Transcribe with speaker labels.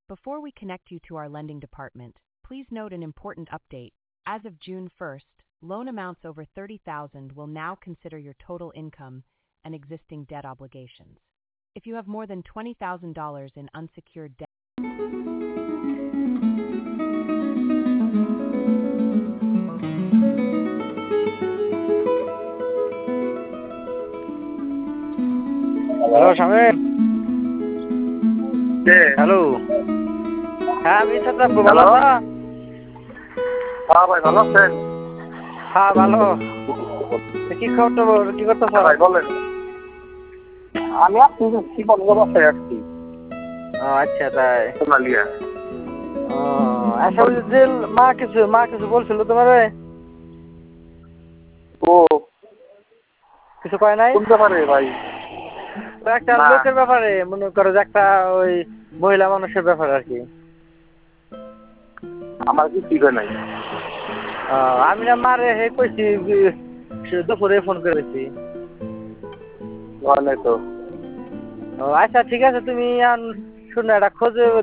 Speaker 1: Before we connect you to our lending department, please note an important update. As of June 1st, loan amounts over $30,000 will now consider your total income and existing debt obligations. If you have more than $20,000 in unsecured debt,
Speaker 2: hello Shamim.
Speaker 3: কে?
Speaker 2: Hello. হ্যাঁ আমি সাদ্দাম, ভালো
Speaker 3: hello.
Speaker 2: আছো?
Speaker 3: হ্যাঁ ভাই, ভালো আছেন?
Speaker 2: হ্যাঁ ভালো। কি খবর, কি করতেছ?
Speaker 3: হ্যাঁ ভাই বলেন। আমি আসছি বন্ধ বাসায় আসছি
Speaker 2: ও আচ্ছা তাই।
Speaker 3: সোনালিয়া।
Speaker 2: ও আচ্ছা, ওই যে মা কিছু বলছিল তোমারে?
Speaker 3: ও
Speaker 2: কিছু কয় নাই?
Speaker 3: কোন ব্যাপারে ভাই?
Speaker 2: তো একটা
Speaker 3: না,
Speaker 2: লোকের ব্যাপারে, মনে করো যে একটা ওই মহিলা মানুষের ব্যাপারে আর কি।
Speaker 3: আমার কি ঠিক নাই।
Speaker 2: আমি না মারে হে কইছি, দুপুরে ফোন করেছি।
Speaker 3: ঘর নাই তো।
Speaker 2: ও আচ্ছা ঠিক আছে, তুমি শুনে একটা খোঁজ